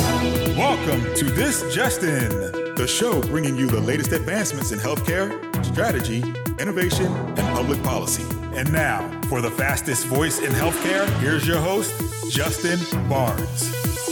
Welcome to This Just In, the show bringing you the latest advancements in healthcare, strategy, innovation, and public policy. And now, for the fastest voice in healthcare, here's your host, Justin Barnes.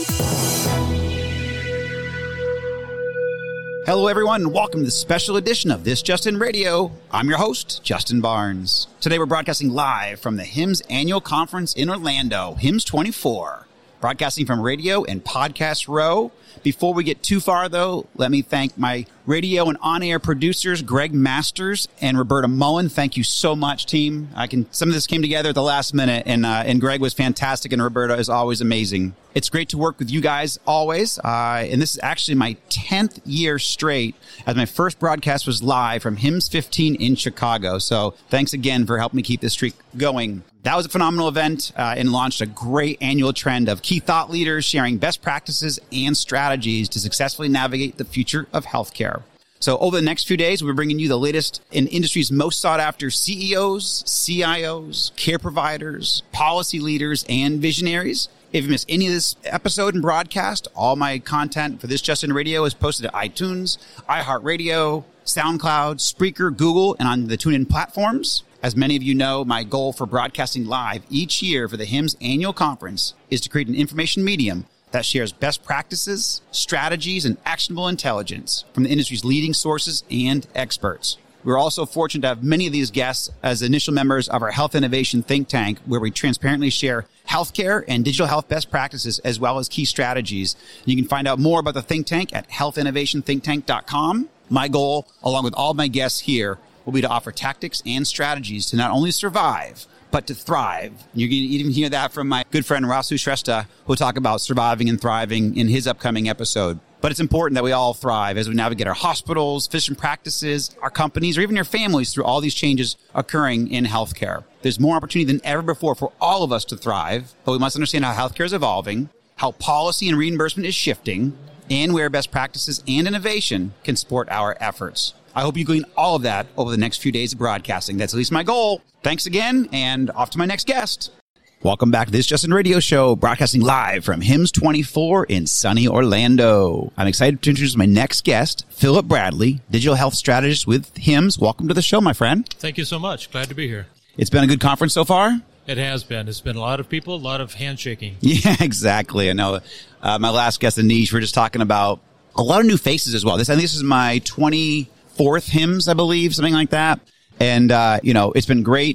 Hello, everyone, and welcome to this special edition of This Just In Radio. I'm your host, Justin Barnes. Today, we're broadcasting live from the HIMSS annual conference in Orlando, HIMSS 24. Broadcasting from Radio and Podcast Row. Before we get too far, though, let me thank my radio and on-air producers, Greg Masters and Roberta Mullen. Thank you so much, team. Some of this came together at the last minute, and Greg was fantastic, and Roberta is always amazing. It's great to work with you guys always, and this is actually my 10th year straight as my first broadcast was live from HIMSS 15 in Chicago. So thanks again for helping me keep this streak going. That was a phenomenal event and launched a great annual trend of key thought leaders sharing best practices and strategies to successfully navigate the future of healthcare. So over the next few days, we're bringing you the latest in industry's most sought after CEOs, CIOs, care providers, policy leaders, and visionaries. If you missed any of this episode and broadcast, all my content for This Just In Radio is posted at iTunes, iHeartRadio, SoundCloud, Spreaker, Google, and on the TuneIn platforms. As many of you know, my goal for broadcasting live each year for the HIMSS annual conference is to create an information medium that shares best practices, strategies, and actionable intelligence from the industry's leading sources and experts. We're also fortunate to have many of these guests as initial members of our Health Innovation Think Tank, where we transparently share healthcare and digital health best practices as well as key strategies. You can find out more about the think tank at healthinnovationthinktank.com. My goal, along with all my guests here, will be to offer tactics and strategies to not only survive, but to thrive. You're going to even hear that from my good friend Rasu Shrestha, who will talk about surviving and thriving in his upcoming episode. But it's important that we all thrive as we navigate our hospitals, physician practices, our companies, or even your families through all these changes occurring in healthcare. There's more opportunity than ever before for all of us to thrive, but we must understand how healthcare is evolving, how policy and reimbursement is shifting, and where best practices and innovation can support our efforts. I hope you glean all of that over the next few days of broadcasting. That's at least my goal. Thanks again, and off to my next guest. Welcome back to This Just In Radio show, broadcasting live from HIMSS 24 in sunny Orlando. I'm excited to introduce my next guest, Philip Bradley, digital health strategist with HIMSS. Welcome to the show, my friend. Thank you so much. Glad to be here. It's been a good conference so far? It has been. It's been a lot of people, a lot of handshaking. Yeah, exactly. I know. My last guest, Anish, we're just talking about a lot of new faces as well. I think this is my 24th HIMSS, I believe, something like that. And, it's been great.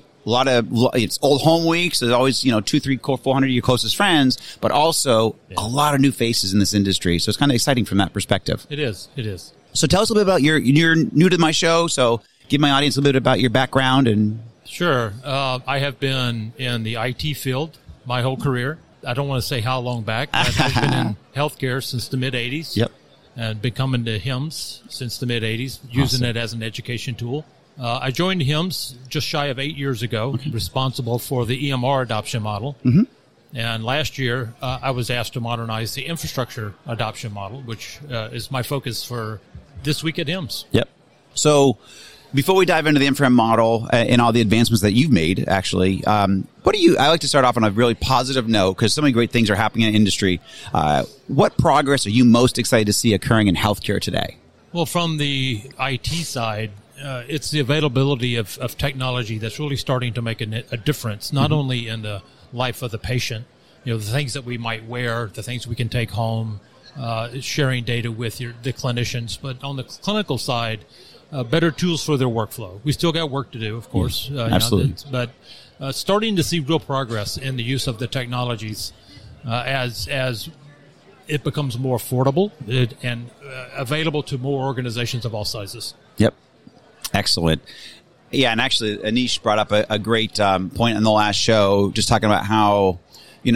It's old home week. So there's always, 200, 300, 400 of your closest friends, but also a lot of new faces in this industry. So it's kind of exciting from that perspective. It is. So tell us a little bit about you're new to my show. So give my audience a little bit about your background and. Sure. I have been in the IT field my whole career. I don't want to say how long back, but I've been in healthcare since the mid-'80s. Yep. And been coming to HIMSS since the mid-'80s, using it as an education tool. I joined HIMSS just shy of 8 years ago, responsible for the EMR adoption model. Mm-hmm. And last year, I was asked to modernize the infrastructure adoption model, which is my focus for this week at HIMSS. Yep. So before we dive into the infra model and all the advancements that you've made, actually, I like to start off on a really positive note because so many great things are happening in the industry. What progress are you most excited to see occurring in healthcare today? Well, from the IT side, it's the availability of technology that's really starting to make a difference, not only in the life of the patient, the things that we might wear, the things we can take home, sharing data with the clinicians, but on the clinical side, better tools for their workflow. We still got work to do, of course. Absolutely. But starting to see real progress in the use of the technologies as it becomes more affordable and available to more organizations of all sizes. Yep. Excellent. Yeah, and actually, Anish brought up a great point in the last show, just talking about how, we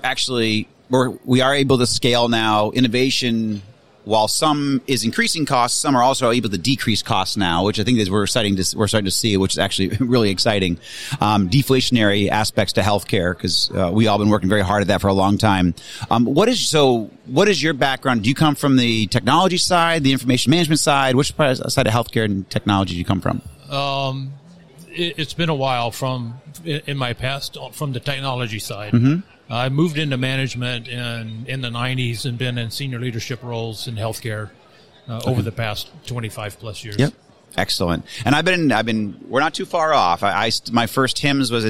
are able to scale now innovation. While some is increasing costs, some are also able to decrease costs now, which I think is we're starting to see, which is actually really exciting. Deflationary aspects to healthcare, because we all been working very hard at that for a long time. What is your background? Do you come from the technology side, the information management side? Which side of healthcare and technology do you come from? it's been a while in my past from the technology side. I moved into management in the 90s and been in senior leadership roles in healthcare over the past 25 plus years. Yep. Excellent. And we're not too far off. My first HIMSS was in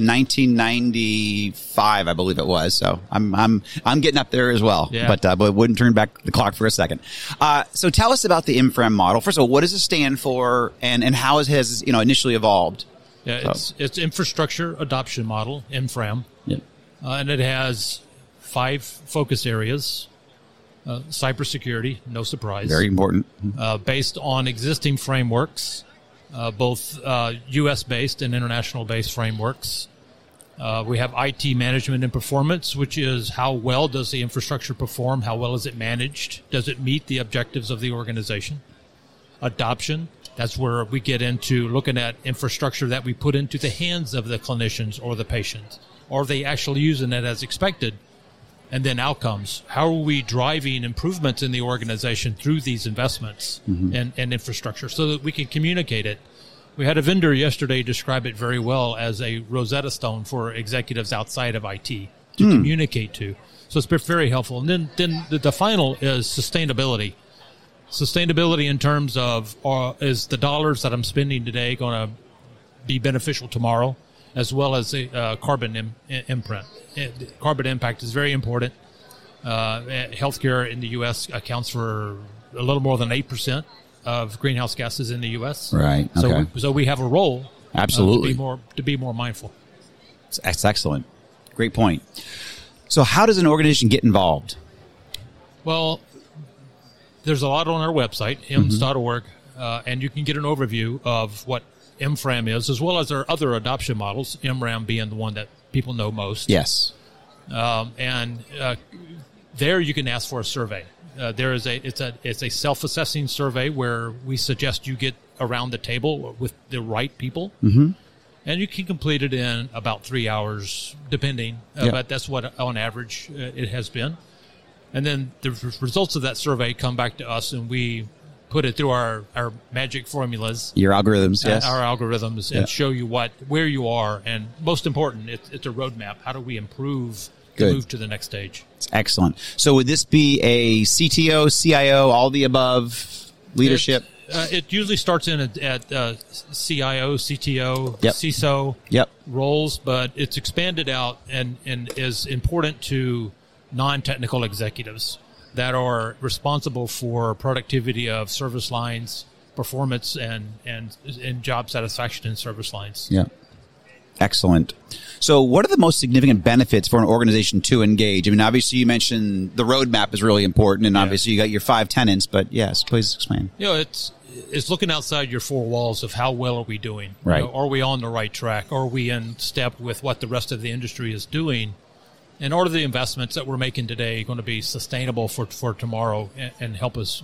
1995, I believe it was. So I'm getting up there as well, but wouldn't turn back the clock for a second. So tell us about the INFRAM model. First of all, what does it stand for and how it has, initially evolved? Yeah, it's infrastructure adoption model, INFRAM. Yep. And it has 5 focus areas. Cybersecurity, no surprise. Very important. Based on existing frameworks, both U.S.-based and international-based frameworks. We have IT management and performance, which is how well does the infrastructure perform? How well is it managed? Does it meet the objectives of the organization? Adoption, that's where we get into looking at infrastructure that we put into the hands of the clinicians or the patients. Are they actually using it as expected? And then outcomes. How are we driving improvements in the organization through these investments and infrastructure so that we can communicate it? We had a vendor yesterday describe it very well as a Rosetta Stone for executives outside of IT to communicate to. So it's been very helpful. And then the final is sustainability. Sustainability in terms of is the dollars that I'm spending today going to be beneficial tomorrow, as well as a carbon imprint. Carbon impact is very important. Healthcare in the U.S. accounts for a little more than 8% of greenhouse gases in the U.S. Right. Okay. So we have a role, absolutely, to be more mindful. That's excellent. Great point. So, how does an organization get involved? Well, there's a lot on our website, HIMSS.org, and you can get an overview of what INFRAM is, as well as our other adoption models, IMRAM being the one that people know most. Yes. And there you can ask for a survey. It's a self-assessing survey where we suggest you get around the table with the right people. And you can complete it in about 3 hours, depending. But that's what, on average, it has been. And then the results of that survey come back to us, and we put it through our magic formulas. Your algorithms, yes. Our algorithms, and show you where you are. And most important, it's a roadmap. How do we improve to move to the next stage? It's excellent. So would this be a CTO, CIO, all the above leadership? It usually starts in at CIO, CTO, CISO roles, but it's expanded out and is important to non-technical executives that are responsible for productivity of service lines, performance, and job satisfaction in service lines. Yeah. Excellent. So what are the most significant benefits for an organization to engage? I mean, obviously you mentioned the roadmap is really important, and obviously you got your 5 tenets, but yes, please explain. It's looking outside your 4 walls of how well are we doing? Right. Are we on the right track? Are we in step with what the rest of the industry is doing? And are the investments that we're making today going to be sustainable for tomorrow and help us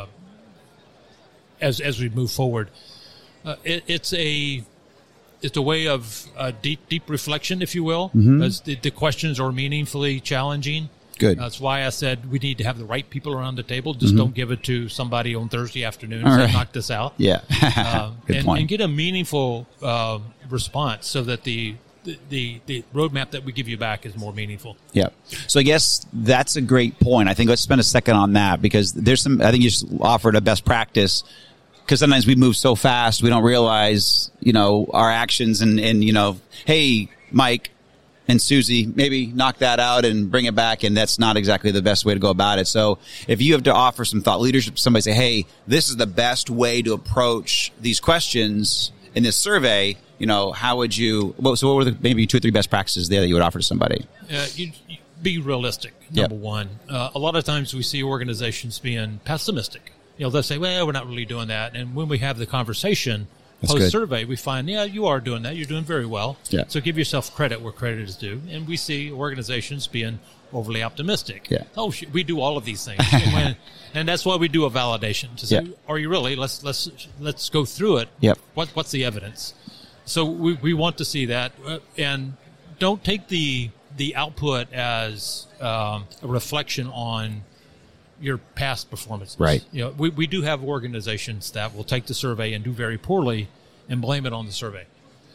as we move forward? It's a way of deep reflection, if you will, as the questions are meaningfully challenging. Good. That's why I said we need to have the right people around the table. Just don't give it to somebody on Thursday afternoon and say, knock this out. Yeah. Good point. And get a meaningful response so that the roadmap that we give you back is more meaningful. Yeah. So I guess that's a great point. I think let's spend a second on that, because there's I think you just offered a best practice, because sometimes we move so fast, we don't realize, our actions and hey, Mike and Susie, maybe knock that out and bring it back. And that's not exactly the best way to go about it. So if you have to offer some thought leadership, somebody say, hey, this is the best way to approach these questions in this survey, how would you, so what were maybe 2 or 3 best practices there that you would offer to somebody? You be realistic, number one. A lot of times we see organizations being pessimistic. They'll say, well, we're not really doing that. And when we have the conversation post-survey, we find, you are doing that. You're doing very well. Yeah. So give yourself credit where credit is due. And we see organizations being overly optimistic. Yeah. Oh, we do all of these things. And that's why we do a validation to say, are you really? Let's go through it. Yep. What's the evidence? So we want to see that, and don't take the output as a reflection on your past performances. Right. We do have organizations that will take the survey and do very poorly and blame it on the survey.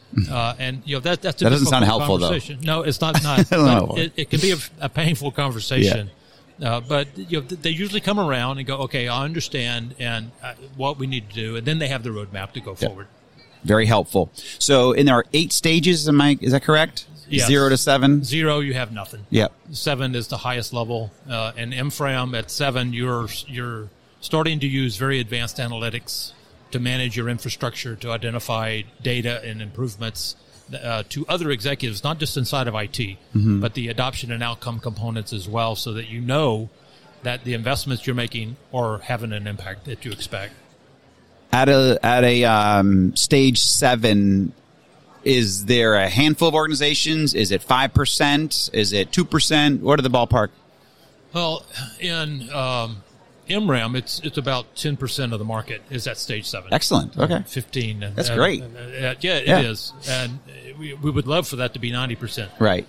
And that's a that doesn't sound helpful, though. No, it's not. It can be a painful conversation. But they usually come around and go, okay, I understand and what we need to do, and then they have the roadmap to go forward. Very helpful. So, there are 8 stages. Is that correct? Yes. 0 to 7. 0, you have nothing. Yep. 7 is the highest level, and MFRAM at 7, you're starting to use very advanced analytics to manage your infrastructure, to identify data and improvements to other executives, not just inside of IT, but the adoption and outcome components as well, so that you know that the investments you're making are having an impact that you expect. At a stage 7, is there a handful of organizations? Is it 5%? Is it 2%? What are the ballpark? Well, in MRAM, it's about 10% of the market is at stage 7. Excellent. Okay. 15. That's great. It is. And we would love for that to be 90%. Right.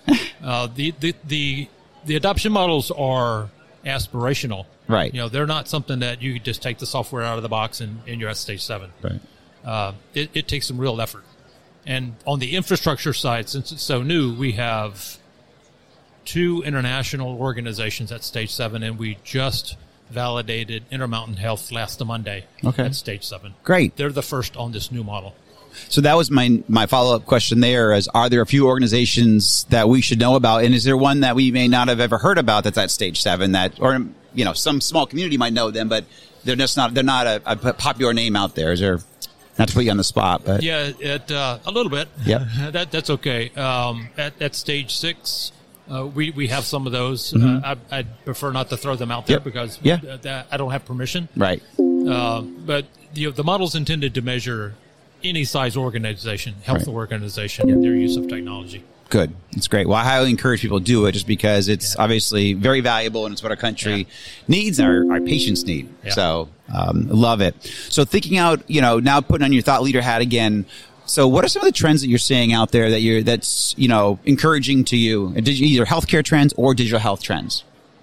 The adoption models are aspirational. Right. They're not something that you could just take the software out of the box and you're at stage 7. Right. It takes some real effort. And on the infrastructure side, since it's so new, we have 2 international organizations at stage 7, and we just validated Intermountain Health last Monday at stage 7. Great. They're the first on this new model. So that was my follow-up question there is, are there a few organizations that we should know about? And is there one that we may not have ever heard about that's at stage 7 or some small community might know them, but they're not a popular name out there? Is there, not to put you on the spot, but yeah, a little bit. Yeah. That's okay. At stage 6, we have some of those. I'd prefer not to throw them out there because I don't have permission. Right. But the model's intended to measure any size organization, health organization, and their use of technology. Good. It's great. Well, I highly encourage people to do it just because it's obviously very valuable and it's what our country needs and our patients need. Yeah. So, love it. So thinking out, now putting on your thought leader hat again. So what are some of the trends that you're seeing out there that's encouraging to you? Either healthcare trends or digital health trends?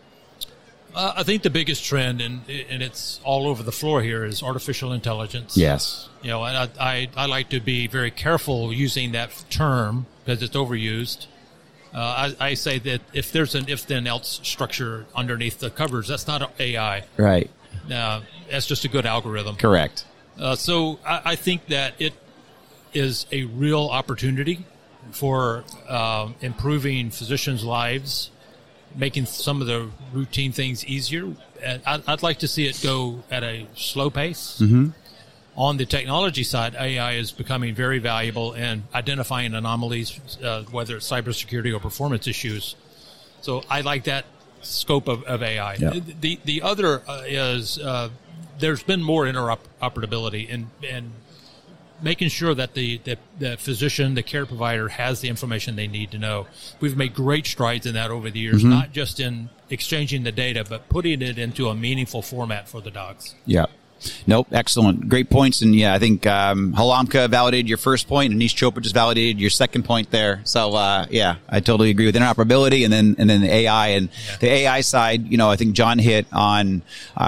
I think the biggest trend, and it's all over the floor here, is artificial intelligence. Yes. And I like to be very careful using that term because it's overused. I say that if there's an if-then-else structure underneath the covers, that's not AI. Right. That's just a good algorithm. Correct. So I think that it is a real opportunity for improving physicians' lives, making some of the routine things easier. And I'd like to see it go at a slow pace. Mm-hmm. On the technology side, AI is becoming very valuable in identifying anomalies, whether it's cybersecurity or performance issues. So I like that scope of AI. Yeah. The other is there's been more interoperability and making sure that the physician, the care provider, has the information they need to know. We've made great strides in that over the years, not just in exchanging the data, but putting it into a meaningful format for the docs. Yeah. Nope. Excellent. Great points. And I think Halamka validated your first point and Anish Chopra just validated your second point there. So, I totally agree with interoperability and then the AI and the AI side, I think John hit on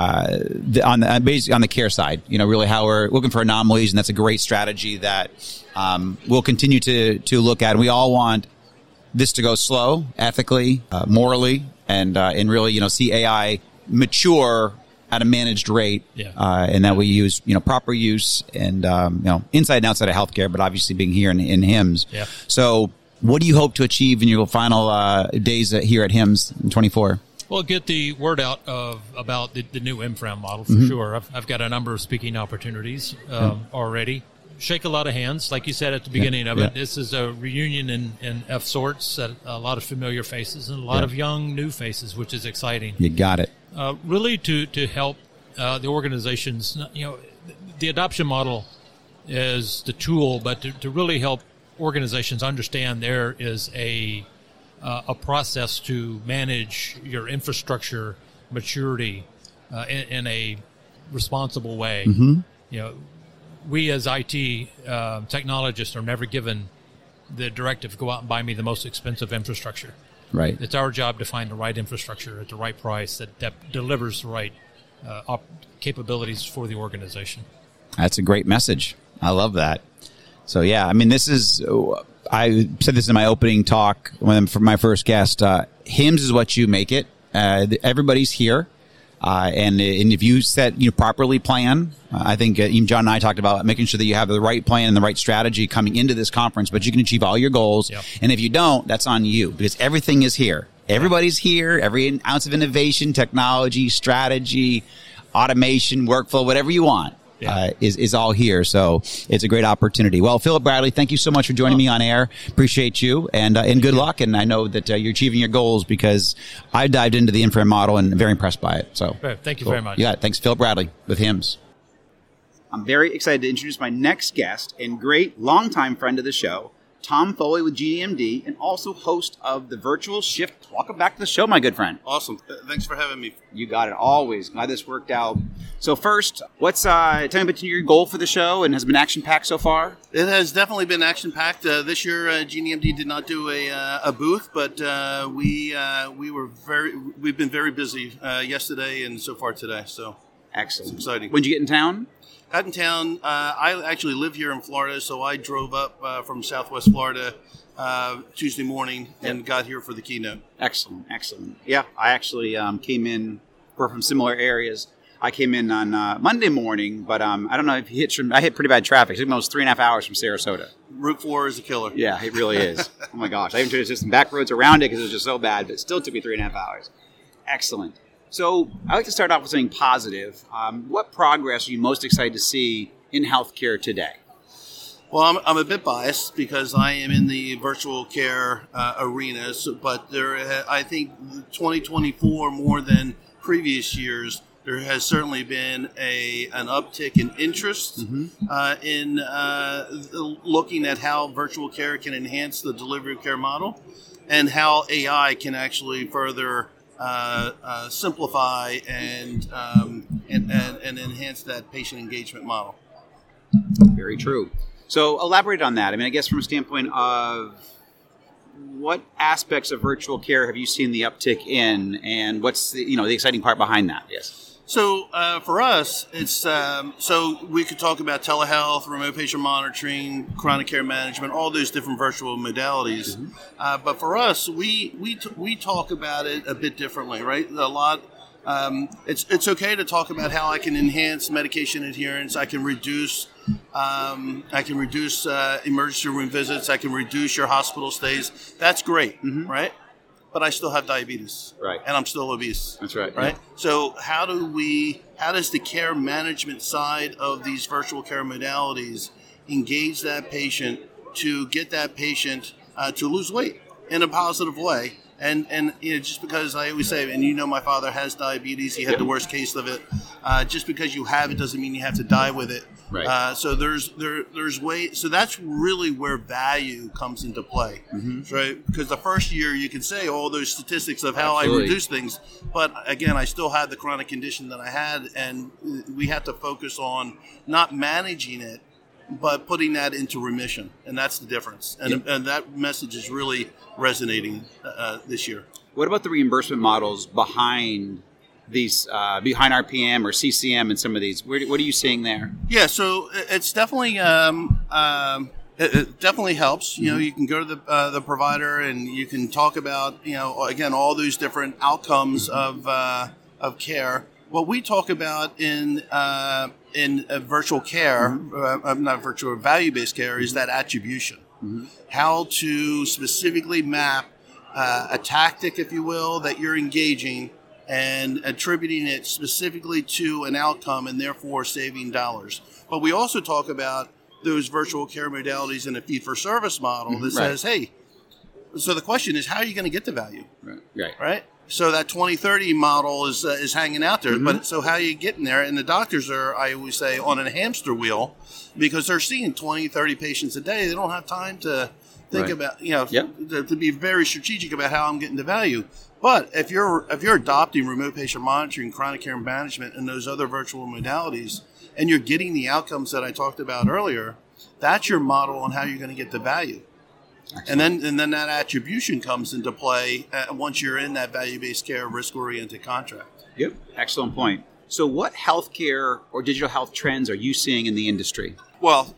basically on the care side, really how we're looking for anomalies. And that's a great strategy that we'll continue to look at. And we all want this to go slow, ethically, morally, and really, see AI mature at a managed rate, and that we use, proper use and, inside and outside of healthcare, but obviously being here in HIMSS. Yeah. So what do you hope to achieve in your final days here at HIMSS in 24? Well, get the word out about the new MFRAM model for sure. I've got a number of speaking opportunities already. Shake a lot of hands, like you said at the beginning of it. This is a reunion of sorts, a lot of familiar faces and a lot of young new faces, which is exciting. You got it. Really to help the organizations, the adoption model is the tool, but to really help organizations understand there is a process to manage your infrastructure maturity in a responsible way. Mm-hmm. We as IT technologists are never given the directive to go out and buy me the most expensive infrastructure. Right. It's our job to find the right infrastructure at the right price that delivers the right capabilities for the organization. That's a great message. I love that. So, yeah, I mean, this is, I said this in my opening talk for my first guest. HIMSS is what you make it. Everybody's here. And if you set, properly plan, I think even John and I talked about making sure that you have the right plan and the right strategy coming into this conference, but you can achieve all your goals. Yep. And if you don't, that's on you, because everything is here. Everybody's here. Every ounce of innovation, technology, strategy, automation, workflow, whatever you want. Yeah. Is all here. So it's a great opportunity. Well, Philip Bradley, thank you so much for joining me on air. Appreciate you, and good luck. And I know that you're achieving your goals, because I dived into the Infrared model and very impressed by it. So thank you very much. Yeah, thanks, Philip Bradley with HIMSS. I'm very excited to introduce my next guest and great longtime friend of the show, Tom Foley with GeneMD, and also host of the Virtual Shift. Welcome back to the show, my good friend. Awesome. Thanks for having me. You got it. Always. Glad this worked out. So first, tell me about your goal for the show, and has it been action-packed so far? It has definitely been action-packed. This year, GeneMD did not do a booth, but we've been very busy yesterday and so far today. So excellent. It's exciting. When'd you get in town? Got in town. I actually live here in Florida, so I drove up from Southwest Florida Tuesday morning and got here for the keynote. Excellent. Yeah, I actually came in. We're from similar areas. I came in on Monday morning, but I don't know if I hit pretty bad traffic. It took me almost 3.5 hours from Sarasota. Route 4 is a killer. Yeah, it really is. Oh my gosh, I even tried to do some back roads around it because it was just so bad, but it still took me 3.5 hours. Excellent. So I like to start off with something positive. What progress are you most excited to see in healthcare today? Well, I'm a bit biased because I am in the virtual care arena, but I think 2024, more than previous years, there has certainly been an uptick in interest in looking at how virtual care can enhance the delivery of care model, and how AI can actually further simplify and enhance that patient engagement model. Very true. So elaborate on that. I mean, I guess from a standpoint of what aspects of virtual care have you seen the uptick in, and what's the exciting part behind that? Yes. So for us, it's so we could talk about telehealth, remote patient monitoring, chronic care management, all those different virtual modalities. But for us, we talk about it a bit differently, right? A lot. It's okay to talk about how I can enhance medication adherence. I can reduce emergency room visits. I can reduce your hospital stays. That's great, right? But I still have diabetes, right? And I'm still obese. That's right. Right. Yeah. So how does the care management side of these virtual care modalities engage that patient to get that patient to lose weight in a positive way? And just because I always say, and my father has diabetes, he had the worst case of it. Just because you have it doesn't mean you have to die with it. Right. So there's ways. So that's really where value comes into play, right? Because the first year you can say all those statistics of how I reduce things, but again, I still had the chronic condition that I had, and we had to focus on not managing it, but putting that into remission, and that's the difference. And that message is really resonating this year. What about the reimbursement models behind these, behind RPM or CCM and some of these? What are you seeing there? Yeah, so it's definitely it definitely helps. You can go to the provider and you can talk about again all those different outcomes of care. What we talk about in virtual care, not virtual, value-based care, is that attribution. How to specifically map a tactic, if you will, that you're engaging and attributing it specifically to an outcome and therefore saving dollars. But we also talk about those virtual care modalities in a fee-for-service model that says, hey, so the question is, how are you going to get the value? Right? So that 20/30 model is hanging out there. But so how are you getting there? And the doctors are, I always say, on a hamster wheel because they're seeing 20, 30 patients a day. They don't have time to think about, to be very strategic about how I'm getting the value. But if you're adopting remote patient monitoring, chronic care management, and those other virtual modalities, and you're getting the outcomes that I talked about earlier, that's your model on how you're going to get the value. Excellent. And then that attribution comes into play once you're in that value-based care, risk-oriented contract. Yep, excellent point. So what healthcare or digital health trends are you seeing in the industry? Well,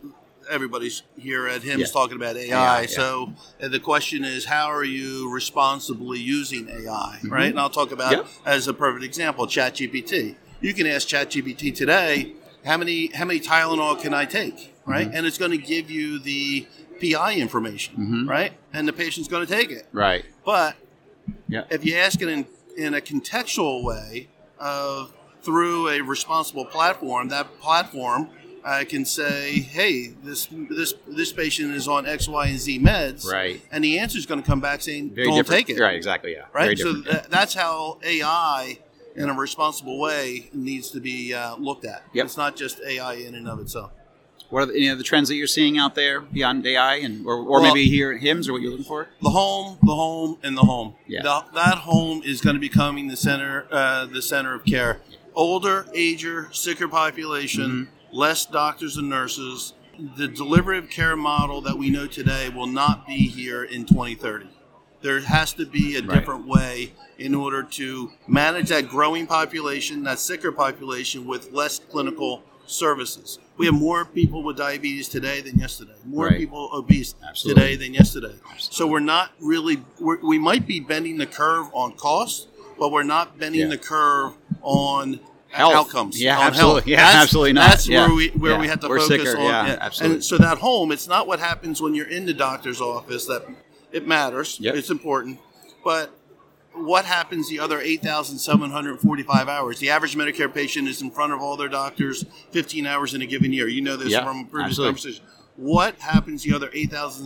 everybody's here at HIMSS Yeah. talking about AI. AI, yeah. So the question is, how are you responsibly using AI, right? And I'll talk about, Yep. as a perfect example, ChatGPT. You can ask ChatGPT today, how many Tylenol can I take, right? And it's going to give you the PI information, right? And the patient's going to take it. Right. But Yeah. if you ask it in a contextual way through a responsible platform, that platform can say, hey, this patient is on X, Y, and Z meds. Right. And the answer is going to come back saying, Very don't different. take it. Right. Exactly. Yeah. Very Right? So different. that's how AI, in a responsible way, needs to be looked at. Yep. It's not just AI in and of itself. What are any of the trends that you're seeing out there beyond AI, and or Well, maybe here at HIMSS, or what you're looking for? The home, and the home. Yeah. That home is going to be becoming the center of care. Older, ager, sicker population, less doctors and nurses. The delivery of care model that we know today will not be here in 2030. There has to be a different way in order to manage that growing population, that sicker population, with less clinical services. We have more people with diabetes today than yesterday. More Right. people obese Absolutely. today than yesterday. So we're not really, we might be bending the curve on cost, but we're not bending Yeah. the curve on Health. outcomes. Yeah, on absolutely. health. Yeah, That's, absolutely not. That's Yeah. where Yeah. we have to We're focus sicker. on. Yeah, absolutely. And so that home, it's not what happens when you're in the doctor's office that it matters. Yep. It's important. But what happens the other 8,745 hours? The average Medicare patient is in front of all their doctors 15 hours in a given year. You know this Yeah, from previous absolutely. conversation. What happens the other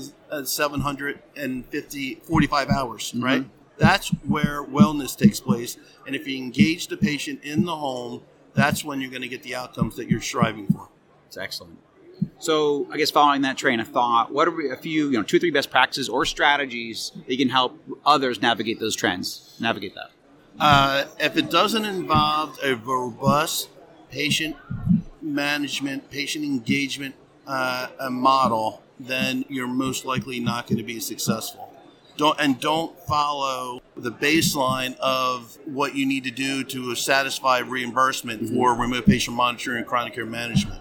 8,745 hours, right? That's where wellness takes place. And if you engage the patient in the home, that's when you're going to get the outcomes that you're striving for. It's excellent. So, I guess following that train of thought, what are a few, 2 or 3 best practices or strategies that can help others navigate those trends, navigate that? If it doesn't involve a robust patient management, patient engagement model, then you're most likely not going to be successful. Don't follow the baseline of what you need to do to satisfy reimbursement for remote patient monitoring and chronic care management.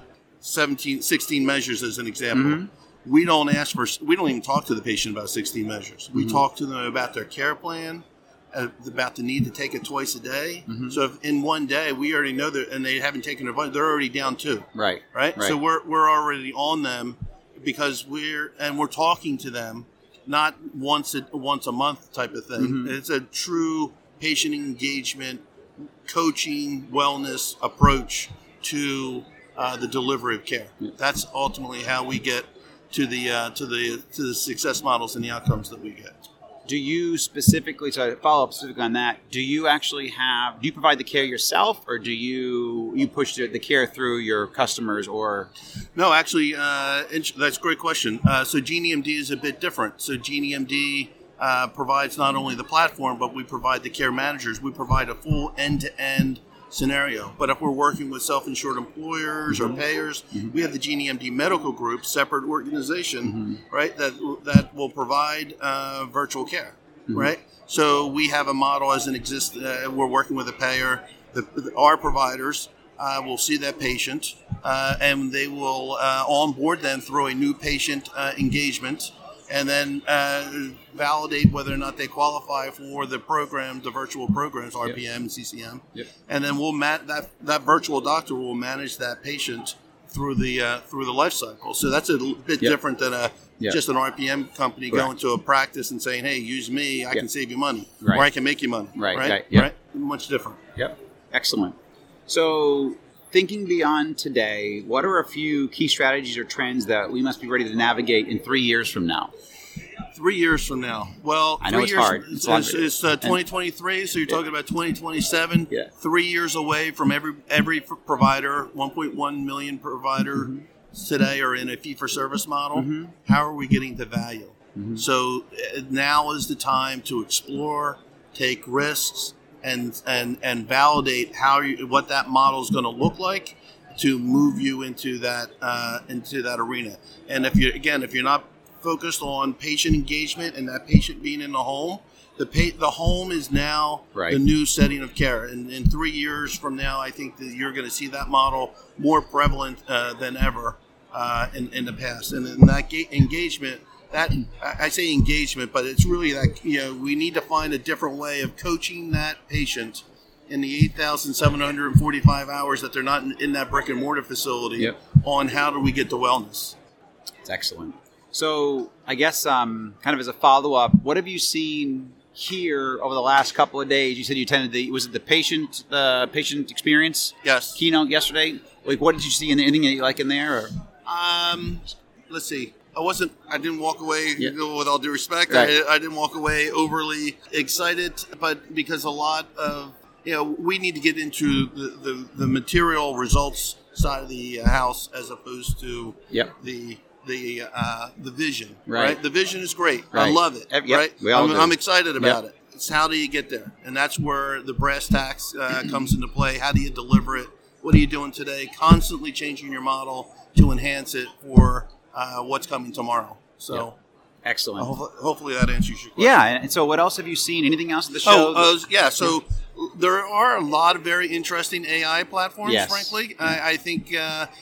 16 measures as an example. We don't even talk to the patient about 16 measures. We talk to them about their care plan, about the need to take it twice a day. So if in one day we already know that, and they haven't taken their vitamin, they're already down 2. Right. So we're already on them because we're talking to them, not once a month type of thing. It's a true patient engagement, coaching, wellness approach to the delivery of care. That's ultimately how we get to the success models and the outcomes that we get. Do you specifically, so to follow up specifically on that, do you provide the care yourself, or do you push the care through your customers, or? No, actually, that's a great question. So GenieMD is a bit different. So GenieMD provides not only the platform, but we provide the care managers. We provide a full end-to-end scenario. But if we're working with self-insured employers or payers, we have the GenieMD Medical Group, separate organization, right, that will provide virtual care, right? So we have a model as an we're working with a payer. Our providers will see that patient, and they will onboard them through a new patient engagement, and then validate whether or not they qualify for the program, the virtual programs, RPM and CCM. Yep. And then that virtual doctor will manage that patient through the life cycle. So that's a bit different than just an RPM company going to a practice and saying, "Hey, use me. I can save you money, or I can make you money." Right. Much different. Yep. Excellent. So, thinking beyond today, what are a few key strategies or trends that we must be ready to navigate in 3 years from now? 3 years from now. Well, I know 3 it's years, hard. It's 2023, so you're talking about 2027. Yeah. 3 years away from every provider. 1.1 million provider today are in a fee-for-service model. How are we getting the value? So now is the time to explore, take risks, and validate what that model is going to look like to move you into that arena. And if you're not focused on patient engagement and that patient being in the home, the home is now the new setting of care. And in 3 years from now, I think that you're going to see that model more prevalent than ever in the past. And in that engagement, that I say engagement, but it's really that, we need to find a different way of coaching that patient in the 8,745 hours that they're not in that brick and mortar facility on how do we get to wellness. That's excellent. So I guess kind of as a follow-up, what have you seen here over the last couple of days? You said you attended was it the patient experience? Yes. Keynote yesterday? Like, what did you see? Anything that you like in there? Or? Let's see. I didn't walk away, with all due respect, Right. I didn't walk away overly excited, but because a lot of, we need to get into the material results side of the house as opposed to the vision, right? The vision is great. Right. I love it, right? We all do. I'm excited about it. It's how do you get there? And that's where the brass tacks comes into play. How do you deliver it? What are you doing today? Constantly changing your model to enhance it for what's coming tomorrow. So, excellent. Hopefully that answers your question. Yeah, and so what else have you seen? Anything else at the show? So there are a lot of very interesting AI platforms, frankly. I think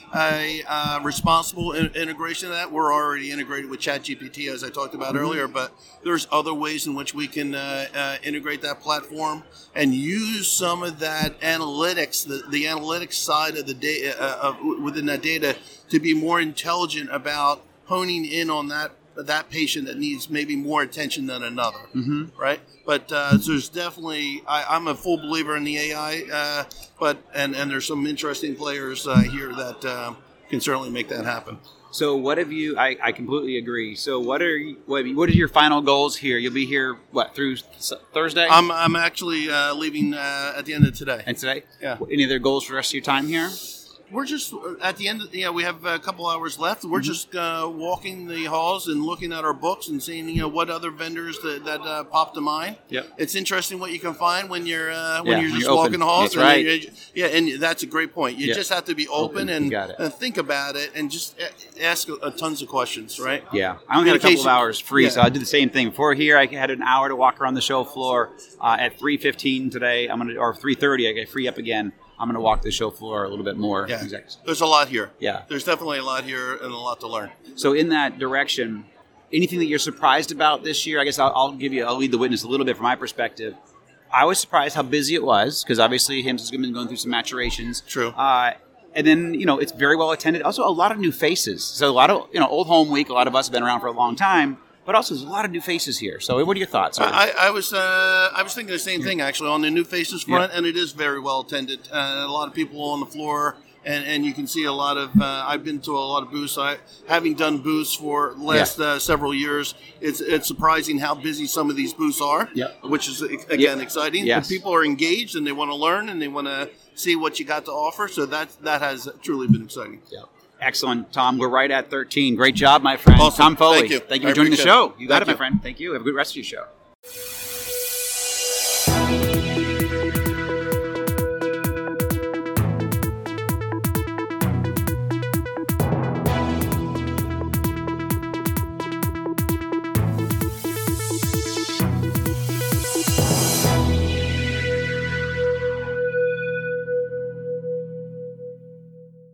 responsible integration of that. We're already integrated with ChatGPT, as I talked about earlier, but there's other ways in which we can integrate that platform and use some of that analytics, the analytics side of the data within that data, to be more intelligent about honing in on that patient that needs maybe more attention than another, right? But there's definitely, I'm a full believer in the AI, and there's some interesting players here that can certainly make that happen. So what have you? I completely agree. So what are your final goals here? You'll be here through Thursday? I'm actually leaving at the end of today. And today? Yeah. Any other goals for the rest of your time here? We're just at the end. We have a couple hours left. We're just walking the halls and looking at our books and seeing what other vendors that pop to mind. Yep. It's interesting what you can find when you're just you're walking the halls. That's right. And that's a great point. You just have to be open and think about it and just ask tons of questions. Right. Yeah, I only had a couple of hours free, so I did the same thing. Before here, I had an hour to walk around the show floor. At 3:15 today, or 3:30, I get free up again. I'm going to walk the show floor a little bit more. Yeah. Exactly. There's a lot here. Yeah. There's definitely a lot here and a lot to learn. So in that direction, anything that you're surprised about this year? I guess I'll lead the witness a little bit from my perspective. I was surprised how busy it was because obviously HIMSS has been going through some maturations. True. And then, it's very well attended. Also, a lot of new faces. So a lot of, Old Home Week, a lot of us have been around for a long time. But also, there's a lot of new faces here. So, what are your thoughts? I was thinking the same thing actually on the new faces front, and it is very well attended. A lot of people on the floor, and you can see a lot of. I've been to a lot of booths. Having done booths for the last several years, it's surprising how busy some of these booths are. Which is again exciting. Yes. People are engaged and they want to learn and they want to see what you got to offer. So that has truly been exciting. Yeah. Excellent, Tom. We're right at 13. Great job, my friend. Awesome. Tom Foley. Thank you. Thank you for joining the show. It. You got it, my friend. Thank you. Have a good rest of your show.